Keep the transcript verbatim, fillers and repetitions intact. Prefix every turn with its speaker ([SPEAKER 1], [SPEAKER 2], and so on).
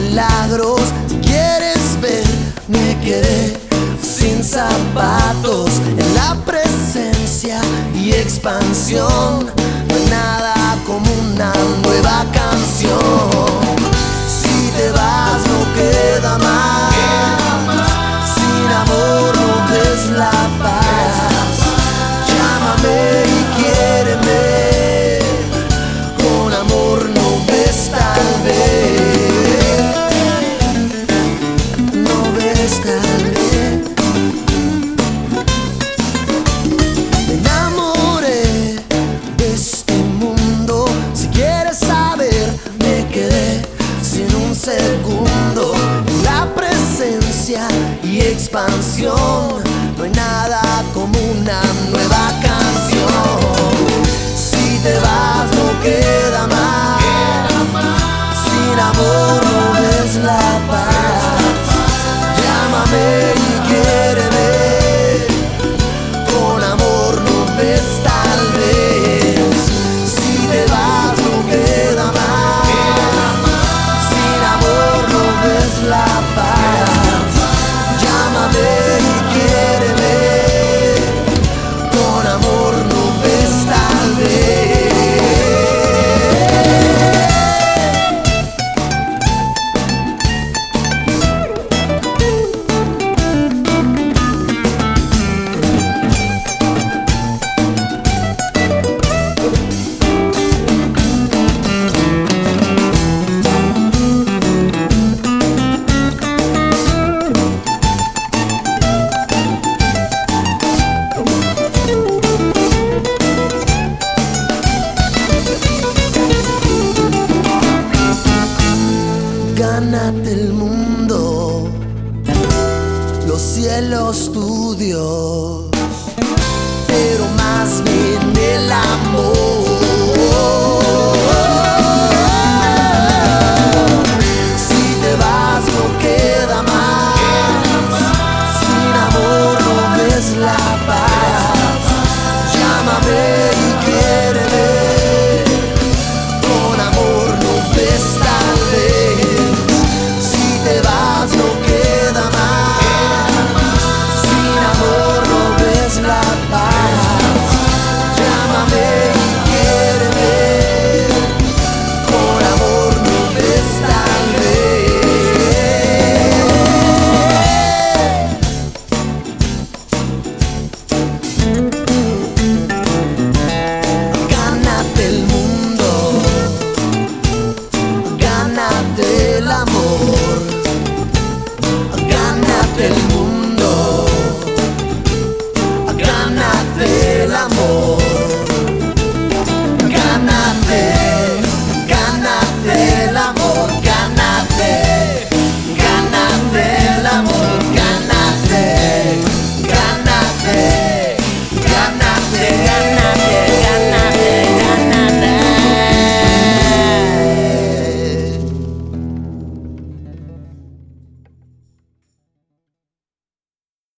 [SPEAKER 1] milagros. Si quieres ver, me quedé sin zapatos en la presencia y expansión. No hay nada como una nueva canción. Si te vas no queda más, sin amor no ves la paz. Llámame y quiéreme, con amor no ves tal vez, no ves tal vez. Me enamoré de este mundo, si quieres saber, me quedé sin un segundo en la presencia y expansión. No hay nada como una nueva canción. Si te vas no queda más, sin amor no ves la paz. Llámame y quiéreme, con amor no ves tal vez. Si te vas no queda más, sin amor no ves la paz. Llámame y quiéreme, con amor no ves tal vez. Gánate el mundo, los cielos tu Dios, pero más bien el amor.